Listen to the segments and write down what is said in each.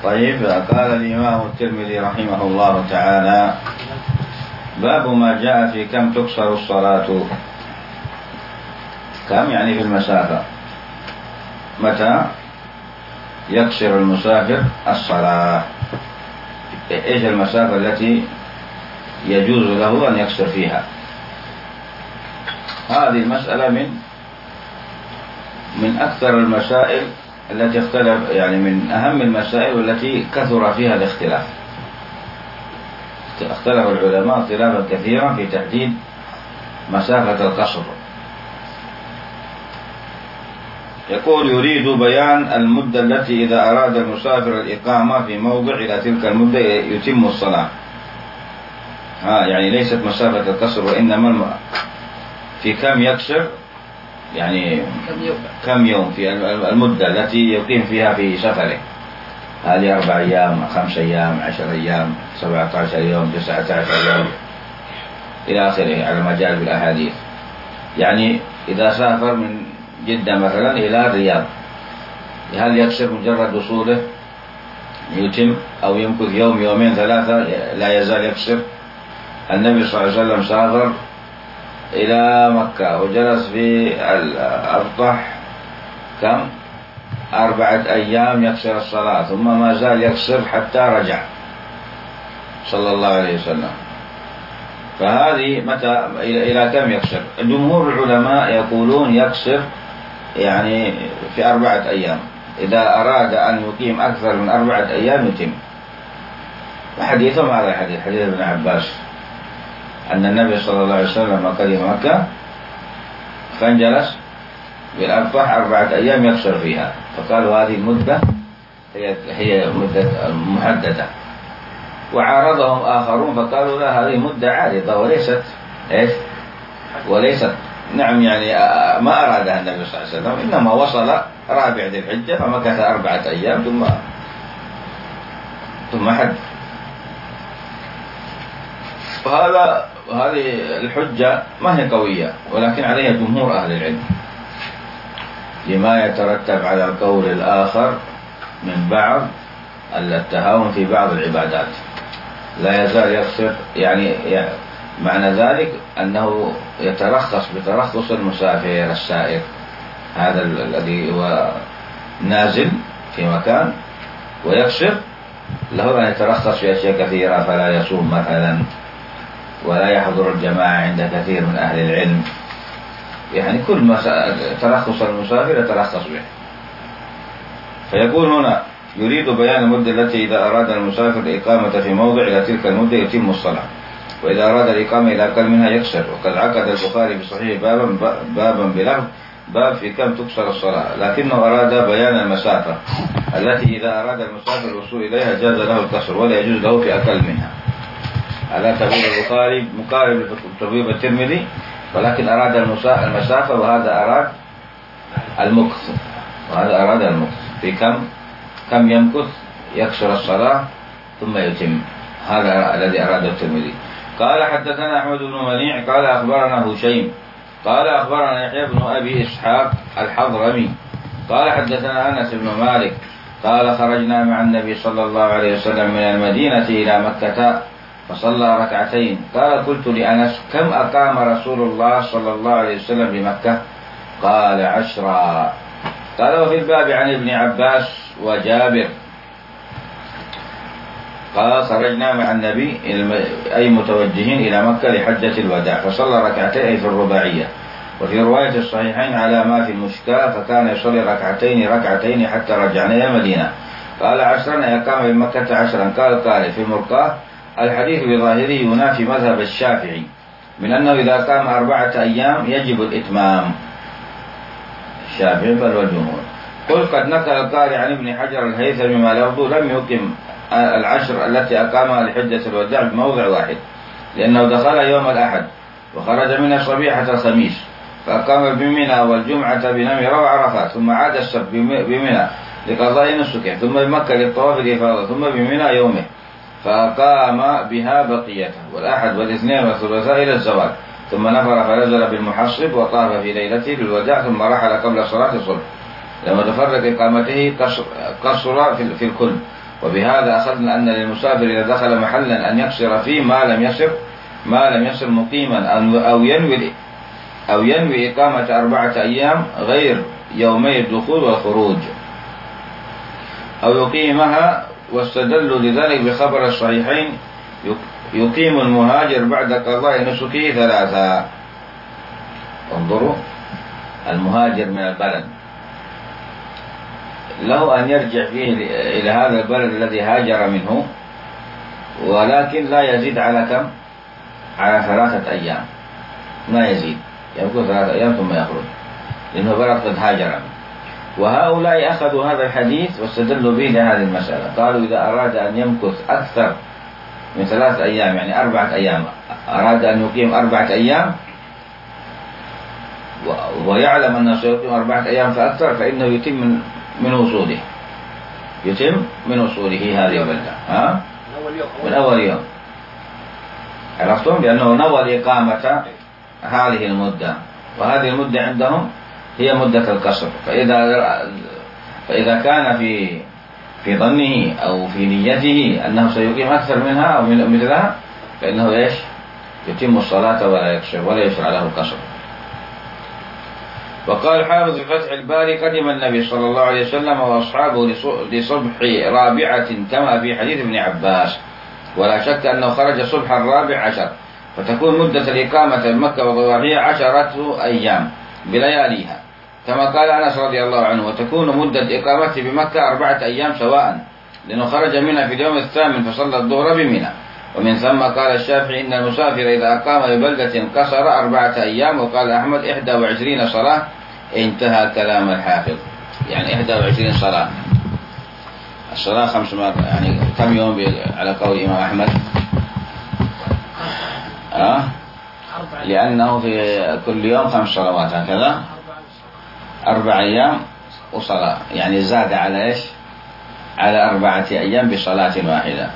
طيب، قال الإمام الترمذي رحمه الله تعالى: باب ما جاء في كم تقصر الصلاة. كم يعني في المسافة، متى يقصر المسافر الصلاة، إيش المسافة التي يجوز له أن يقصر فيها. هذه المسألة من أكثر المسائل التي اختلف، يعني من أهم المسائل التي كثر فيها الاختلاف. اختلف العلماء اختلافا كثيرا في تحديد مسافة القصر. يقول: يريد بيان المدة التي إذا أراد المسافر الإقامة في موضع إلى تلك المدة يتم الصلاة. يعني ليست مسافة القصر، وإنما في كم يقصر، يعني كم يوم في المدة التي يقيم فيها في سفره. هذه 4 أيام، 5 أيام، 10 أيام، 17 يوم، 19 يوم إلى آخره، على ما جاء بالأحاديث. يعني إذا سافر من جدة مثلا إلى الرياض، هل يقصر مجرد وصوله يتم، أو يمكث يوم، يومين، 3 لا يزال يقصر؟ النبي صلى الله عليه وسلم سافر إلى مكة وجلس في الأبطح كم؟ 4 أيام يقصر الصلاة، ثم ما زال يقصر حتى رجع صلى الله عليه وسلم. فهذه متى إلى كم يقصر؟ جمهور العلماء يقولون يقصر يعني في 4 أيام، إذا أراد أن يقيم أكثر من 4 أيام يتم. وحديثهم هذا حديث ابن عباس أن النبي صلى الله عليه وسلم قدم مكة فانجلس بالأبطح 4 أيام يقصر فيها، فقالوا هذه المدة هي مدة محددة. وعارضهم آخرون فقالوا لا، هذه مدة عارضة وليست نعم، يعني ما أرادها النبي صلى الله عليه وسلم، إنما وصل رابع ذي الحجة فمكث 4 أيام ثم حج. وهذه الحجة ما هي قوية، ولكن عليها جمهور أهل العلم، لما يترتب على القول الآخر من بعض التهاون في بعض العبادات. لا يزال يقصر، يعني معنى ذلك أنه يترخص بترخص المسافر السائر، هذا الذي هو نازل في مكان ويقصر، له أن يترخص في أشياء كثيرة، فلا يصوم مثلا، ولا يحضر الجماعة عند كثير من أهل العلم. يعني كل ترخص المسافر يترخص به. فيقول هنا: يريد بيان المدة التي إذا أراد المسافر الإقامة في موضع إلى تلك المدة يتم الصلاة، وإذا أراد الإقامة إلى أقل منها يقصر. وقد عقد البخاري بصحيح بابا بلفظ: باب في كم تقصر الصلاة، لكنه أراد بيان المسافة التي إذا أراد المسافر الوصول إليها جاز له القصر، ولا يجوز له في أقل منها. على تبويب البخاري مقارب لتبويب الترمذي، ولكن أراد المسافة، وهذا أراد المكث، في كم يمكث يكسر الصلاة ثم يتم. هذا الذي أراده الترمذي. قال: حدثنا أحمد بن منيع قال أخبرنا هشيم قال أخبرنا يحيى بن أبي إسحاق الحضرمي قال حدثنا أنس بن مالك قال: خرجنا مع النبي صلى الله عليه وسلم من المدينة إلى مكة فصلى 2 قال: قلت لأنس: كم أقام رسول الله صلى الله عليه وسلم بمكة؟ قال: 10. قال: وفي الباب عن ابن عباس وجابر قال: خرجنا مع النبي أي متوجهين إلى مكة لحجة الوداع فصلى 2 أي في الرباعية. وفي رواية الصحيحين على ما في المشكاة فكان يصلي 2 حتى رجعنا إلى المدينة. قال: 10 أقام بمكة 10. قال في المرقاة: الحديث بظاهره ينافي مذهب الشافعي من أنه إذا قام 4 أيام يجب الإتمام، الشافعي بل والجمهور. قل: قد نقل القاري عن ابن حجر الهيثمي ما لفظه لم يقم 10 التي أقامها لحجة الوداع بموضع واحد، لأنه دخل يوم الأحد وخرج منها صبيحة الخميس، فأقام بمنى والجمعة بنمرة وعرفات، ثم عاد السبت بمنى لقضاء نسكه، ثم بمكة للطواف الإفاضة، ثم بمنى يومه فقام بها بقيته، والأحد والاثنين والثلاثاء إلى الزوال، ثم نفر فنزل بالمحصب وطاف في ليلته بالوداع، ثم رحل قبل صلاة الصبح. لما تفرق إقامته قصر في الكل، وبهذا أخذنا أن للمسافر إذا دخل محلا أن يقصر فيه ما لم يصر مقيما أو ينوي إقامة 4 أيام غير يومي الدخول والخروج، أو يقيمها. واستدلوا لذلك بخبر الصحيحين: يقيم المهاجر بعد قضاء نسكه 3. انظروا، المهاجر من البلد له أن يرجع فيه إلى هذا البلد الذي هاجر منه، ولكن لا يزيد على كم؟ على 3 أيام، ما يزيد، يقول 3 أيام ثم يخرج، لأنه بلد قد هاجر منه. وهؤلاء أخذوا هذا الحديث واستدلوا به لهذه المسألة، قالوا إذا أراد أن يمكث أكثر من 3 أيام، يعني 4 أيام، أراد أن يقيم 4 أيام ويعلم أنه سيقيم 4 أيام فأكثر، فإنه يتم من وصوله هذه البلدة من أول يوم. عرفتم؟ لأنه نوى الإقامة هذه المدة، وهذه المدة عندهم هي مدة القصر. فإذا كان في ظنه أو في نيته أنه سيقيم أكثر منها أو مثلها، فإنه يتم الصلاة ولا يقصر ولا يشرع له القصر. وقال حافظ في فتح الباري: قدم النبي صلى الله عليه وسلم وأصحابه لصبح 4 كما في حديث ابن عباس، ولا شك أنه خرج صبح 14، فتكون مدة الإقامة في مكة وضواحيها 10 أيام بلياليها، كما قال أنس رضي الله عنه: وتكون مدة إقامته بمكة 4 أيام سواء، لأنه خرج منها في اليوم 8 فصلى الظهر بمنى. ومن ثم قال الشافعي: إن المسافر إذا أقام ببلدة قصر 4 أيام. وقال أحمد: 21 صلاة. انتهى كلام الحافظ، يعني 21 صلاة. الصلاة 5 مرات، يعني كم يوم على قول الإمام أحمد؟ لأنه في كل يوم 5 صلوات، هكذا 4 أيام وصلاة، يعني زاد على إيش؟ على 4 أيام بصلاة واحدة.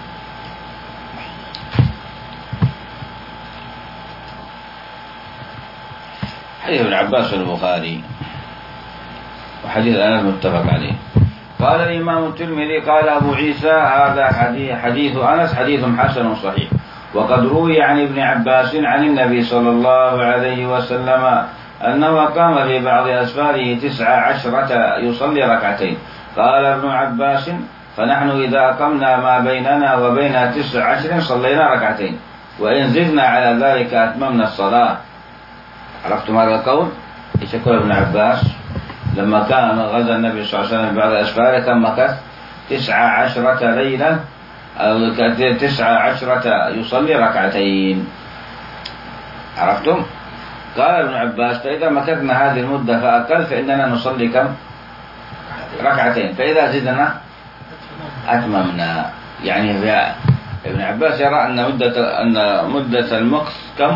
حديث ابن عباس في البخاري، وحديث أنس متفق عليه. قال الإمام الترمذي: قال أبو عيسى: هذا حديث أنس حديث حسن صحيح. وقد روي عن ابن عباس عن النبي صلى الله عليه وسلم أنه قام في بعض أسفاره 19 يصلي 2 ركعتين. قال ابن عباس: فنحن إذا أقمنا ما بيننا وبين 19 صلينا 2 ركعتين، وإن زدنا على ذلك أتممنا الصلاة. عرفتم هذا القول؟ ايش يقول ابن عباس؟ لما كان غزا النبي صلى الله عليه وسلم بعد أسفاره كم مكث؟ 19 ليلة، أو 19 يصلي 2 ركعتين. عرفتم؟ قال ابن عباس: فإذا مكثنا هذه المدة فأقل فإننا نصلي كم؟ 2 ركعتين، فإذا زدنا أتممنا. يعني ابن عباس يرى أن مدة المكث كم؟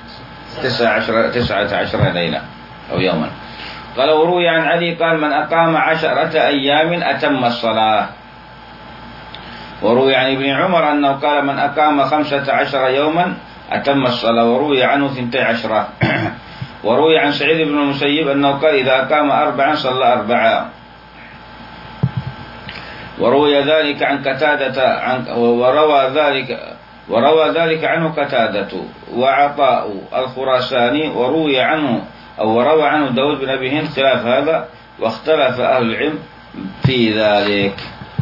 19 ليلة أو يوما. قال: وروي عن علي قال: من أقام 10 أيام أتم الصلاة. وروي عن ابن عمر أنه قال: من أقام 15 يوما أتم الصلاة. وروي عنه 12. وروي عن سعيد بن المسيب أنه قال: إذا أقام 4 صلى 4. وروي ذلك عن قتادة وروى ذلك عنه قتادة وعطاء الخراساني. وروى عنه داود بن أبي هند خلاف هذا، واختلف أهل العلم في ذلك.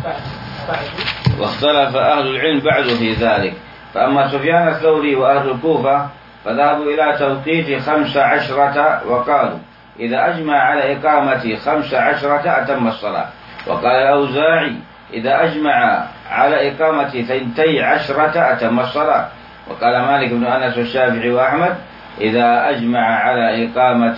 بعد في ذلك. فأما سفيان الثوري وأهل الكوفة فذهبوا إلى توقيت 15، وقالوا: إذا أجمع على إقامة 15 أتم الصلاة. وقال الأوزاعي: إذا أجمع على إقامة 12 أتم الصلاة. وقال مالك بن أنس والشافعي وأحمد: إذا أجمع على إقامة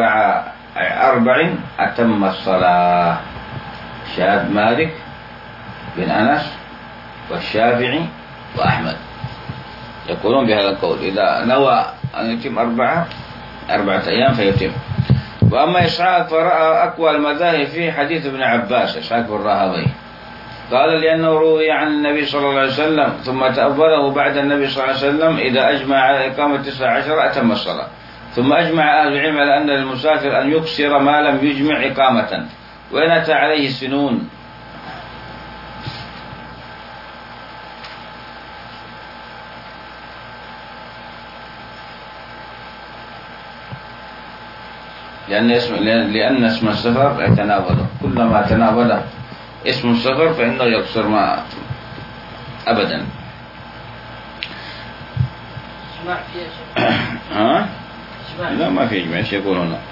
4 أتم الصلاة. شاب مالك بن أنس والشافعي وأحمد يقولون بهذا القول: إذا نوى أن يتم 4 أيام فيتم. وأما إسحاق فرأى أقوى المذاهب في حديث ابن عباس، إسحاق بن راهويه، قال: لأنه روي عن النبي صلى الله عليه وسلم ثم تأوله بعد النبي صلى الله عليه وسلم: إذا أجمع على إقامة 19 أتم الصلاة. ثم أجمع أهل العلم على أن للمسافر أن يقصر ما لم يجمع إقامة، وإن أتى عليه سنون لأن اسم السفر يتناوله، كلما تناوله اسم السفر فإنه يقصر ما أبدا. ها؟ لا ما في إجماع. ايش يقول هنا؟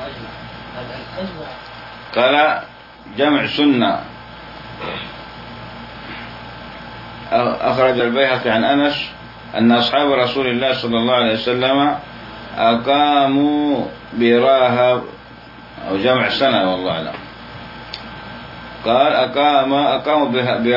قال جمع سنة. أخرج البيهقي عن أنس أن أصحاب رسول الله صلى الله عليه وسلم أقاموا براها، أو جمع سنة والله أعلم. قال أقاموا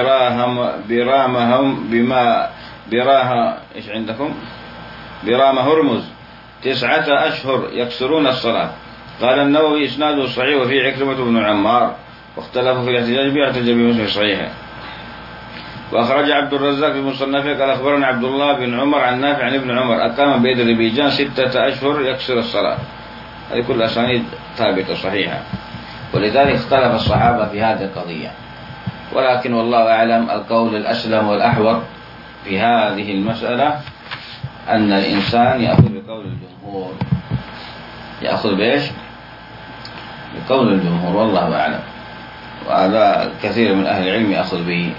برامهم بما براها إيش عندكم؟ برام هرمز 9 أشهر يكسرون الصلاة. قال النووي إسناده صحيح، وفيه عكرمة بن عمار، واختلفوا في الاحتجاج به، احتج بمسلم صحيحه. وأخرج عبد الرزاق في مصنفه قال أخبرنا عبد الله بن عمر عن نافع عن ابن عمر أقام بأذربيجان 6 أشهر يكسر الصلاة. هذه كل أسانيد ثابتة صحيحة، ولذلك اختلف الصحابة في هذه القضية. ولكن والله أعلم القول الأسلم والأحوط في هذه المسألة أن الإنسان يأخذ بقول الجمهور. يأخذ بإيش؟ بقول الجمهور والله أعلم، وهذا كثير من أهل العلم يأخذ به.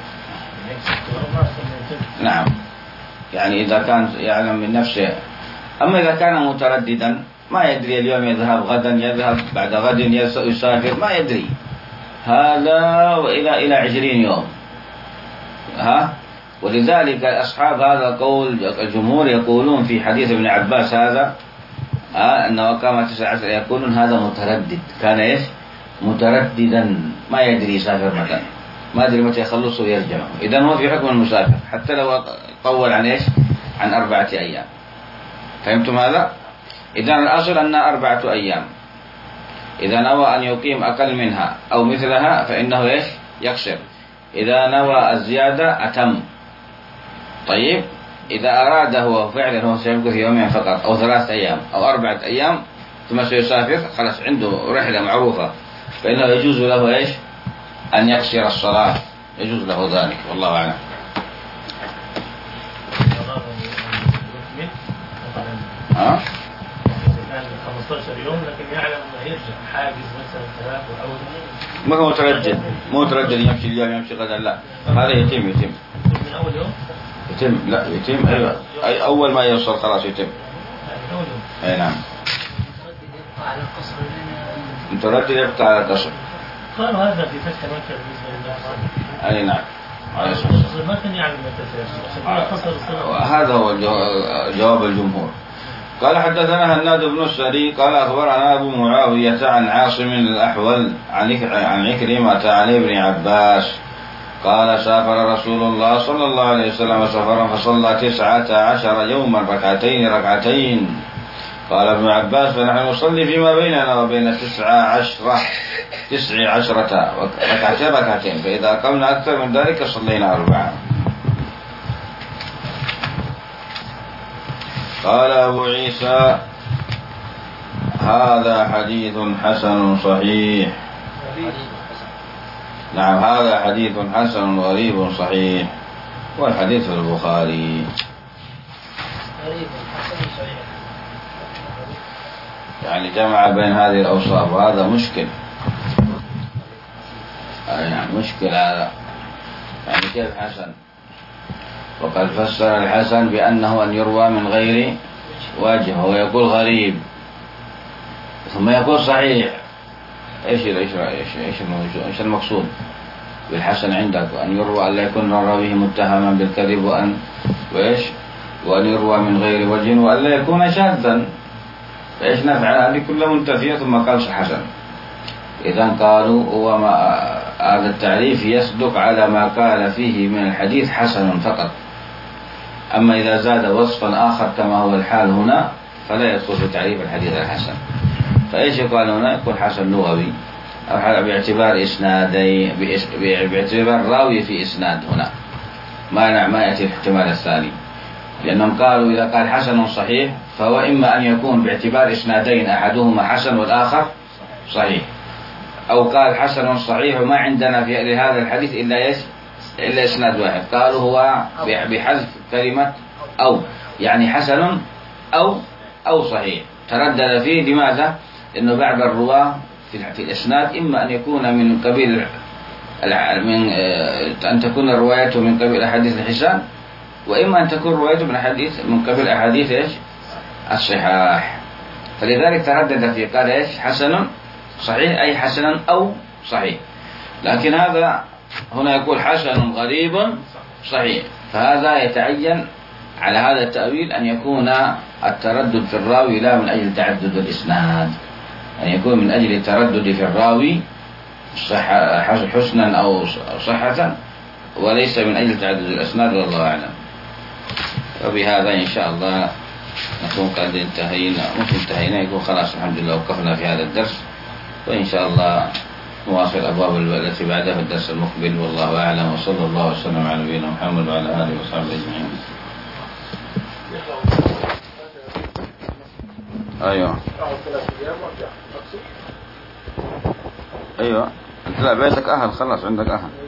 نعم، يعني إذا كان يعلم من نفسه. أما إذا كان مترددا ما يدري اليوم يذهب، غدا يذهب، بعد غد يسافر، ما يدري هذا إلى 20 يوم. ولذلك أصحاب هذا القول الجمهور يقولون في حديث ابن عباس هذا أنه أقام 19 يقولون هذا متردد، كان إيش؟ مترددا، ما يدري يسافر متى، ما أدري متى يخلص ويرجع. إذن هو في حكم المسافر حتى لو طول عن إيش؟ عن 4 أيام. فهمتم هذا؟ إذن الأصل أنها 4 أيام. إذا نوى أن يقيم أقل منها أو مثلها فإنه إيش؟ يقصر. إذا نوى الزيادة أتم. طيب، إذا أراد هو فعلا هو سيمكث يومين فقط أو 3 أيام أو 4 أيام ثم سيسافر، خلاص عنده رحلة معروفة، فإنه يجوز له إيش؟ أن يقصر الصلاة، يجوز له ذلك والله أعلم. ها؟ 15 يوم لكن يعلم أنه يرجع حاجز مثلا 3 أو ما هو متردد يمشي اليوم يمشي غدا، لا، هذا يتم من أول يوم. يتم أيوة. أي أول ما يوصل خلاص يتم. أي نعم. متردد يبقى على القصر. قالوا هذا في فتح مكة بالنسبة لله. أي نعم. ما يعني هذا هو جواب الجمهور. قال حدثنا هناد بن السري قال أخبرنا أبو معاوية عن عاصم الأحول عن عكرمة عن ابن عباس قال سافر رسول الله صلى الله عليه وسلم سفرا فصلى 19 يوما ركعتين. قال ابن عباس فنحن نصلي فيما بيننا وبين 19 ركعتين، فإذا قمنا أكثر من ذلك صلينا 4. قال أبو عيسى هذا حديث حسن صحيح. نعم، هذا حديث حسن غريب صحيح، والحديث في البخاري. يعني جمع بين هذه الأوصاف، وهذا مشكل. يعني مشكل هذا، يعني كيف حسن؟ وقد فسر الحسن بأنه أن يروى من غير وجه، هو يقول غريب ثم يقول صحيح. ايش المقصود بالحسن عندك؟ أن يروى، أن لا يكون راويه متهما بالكذب، وأن يروى من غير وجه، وأن لا يكون شاذا. فإيش نفعل؟ هذه كلها منتفية. ثم قال حسن. إذن قالوا هو هذا التعريف يصدق على ما قال فيه من الحديث حسن فقط. أما إذا زاد وصفا آخر كما هو الحال هنا فلا يدخل في تعريف الحديث الحسن. فإيش يقال هنا؟ يقول حسن لغوي، أو باعتبار إسنادي، باعتبار راوي في إسناد. هنا ما يأتي الاحتمال الثاني، لأنهم قالوا إذا قال حسن صحيح فهو إما أن يكون باعتبار إسنادين أحدهما حسن والآخر صحيح، أو قال حسن صحيح وما عندنا في لهذا الحديث إلا إسناد واحد. قالوا هو بحذف كلمة أو، يعني حسن أو صحيح. تردد فيه. لماذا؟ إنه بعض الرواة في الإسناد إما أن يكون من قبيل أن تكون روايته من قبيل أحاديث الحسان، وإما أن تكون روايته من قبيل أحاديث إيش؟ الصحاح. فلذلك تردد في قال إيش؟ حسن صحيح، أي حسن أو صحيح. لكن هذا هنا يقول حسن غريب صحيح، فهذا يتعين على هذا التأويل أن يكون التردد في الراوي لا من أجل تعدد الإسناد، أن يكون من أجل التردد في الراوي حسنا أو صحة، وليس من أجل تعدد الأسناد، والله أعلم. وبهذا إن شاء الله نكون قد انتهينا يكون خلاص الحمد لله وقفنا في هذا الدرس، وإن شاء الله نواصل الأبواب التي بعدها في الدرس المقبل، والله أعلم. وصلى الله وسلم على نبينا محمد وعلى آله وصحبه أجمعين. أيوة أنت لا بيتك أهل، خلاص عندك أهل.